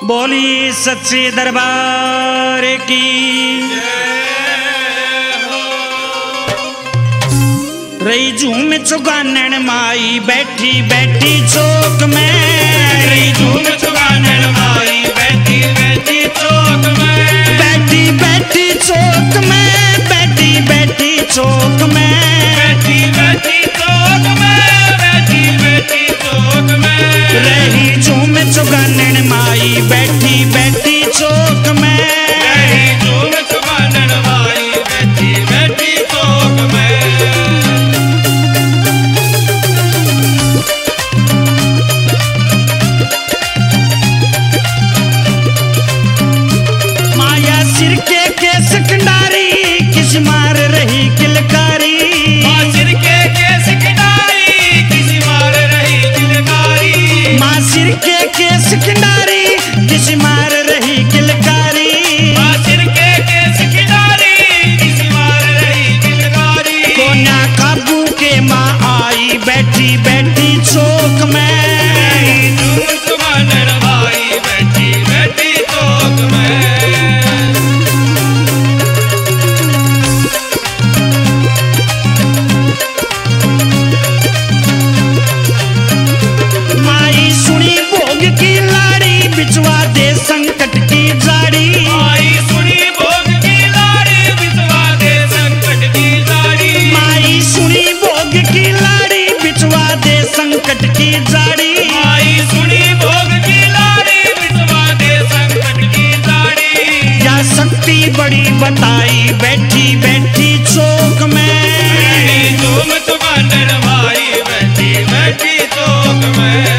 बोली सच्चे दरबार की रही झूम चुगानन माई बैठी बैठी चौक में, रही झूम चुगानन माई बैठी बैठी चौक में, बैठी बैठी चौक में, बैठी बैठी चौक में, बैठी बैठी चौक में, बैठी बैठी चौक में, रही झूम चुगानन माई बैठी बैठी चौक में, रही झूम चुगानन माई बैठी बैठी चौक में। सिर के केस कंडारी किस मार रही किलकारी, माँ सिर के केस कंडारी किसी मार रही किलकारी, माँ सिर के केस कंडारी किस मार रही किलकारी, माँ सिर के केस कंडारी किसी मार रही किलकारी, कोन्या काबू के माँ आई बैठी बैठी चौक में, झूम चुगानन माई बैठी बैठी चौक में। बिचवा दे संकट की जाड़ी, माई सुनी भोग की लाड़ी बिचवा दे संकट की जाड़ी, माई सुनी भोग की लाड़ी बिचवा दे संकट की जाड़ी, माई सुनी भोग की लाड़ी बिचवा दे संकट की जाड़ी, या शक्ति बड़ी बताई बैठी बैठी चौक में, झूम चुगानन माई बैठी बैठी चौक में।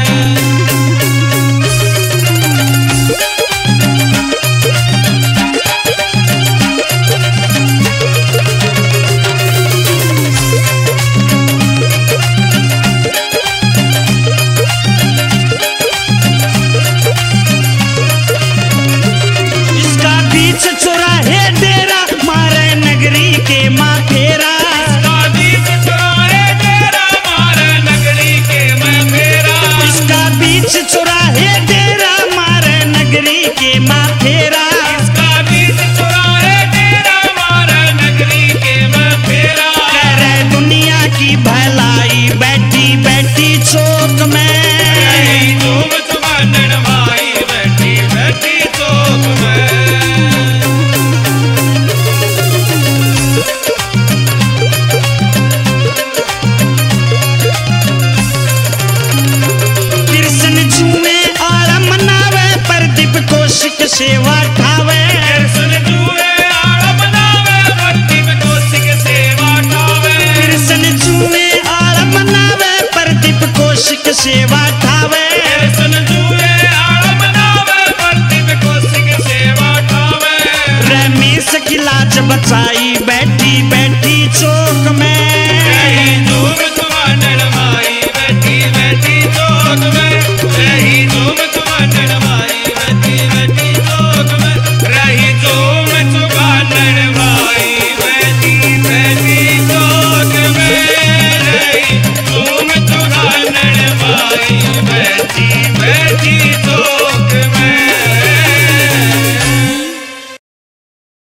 चौराहे डेरा मारे नगरी के माँ फेरा, इसका बीच चौराहे डेरा मारे नगरी के माँ फेरा, इसका बीच चौराहे डेरा मारे नगरी के माँ फेरा, इसका बीच चौराहे डेरा मारे नगरी के माँ फेरा, कह रहे दुनिया की भलाई बैठी बैठी चौक में, झूम चुगानन माई बैठी बैठी चौक में। सेवा ठावे कृष्ण जुए आड़ मनावे प्रदीप कोशिक सेवा ठावे, कृष्ण जुए आड़ मनावे प्रदीप कोशिक सेवा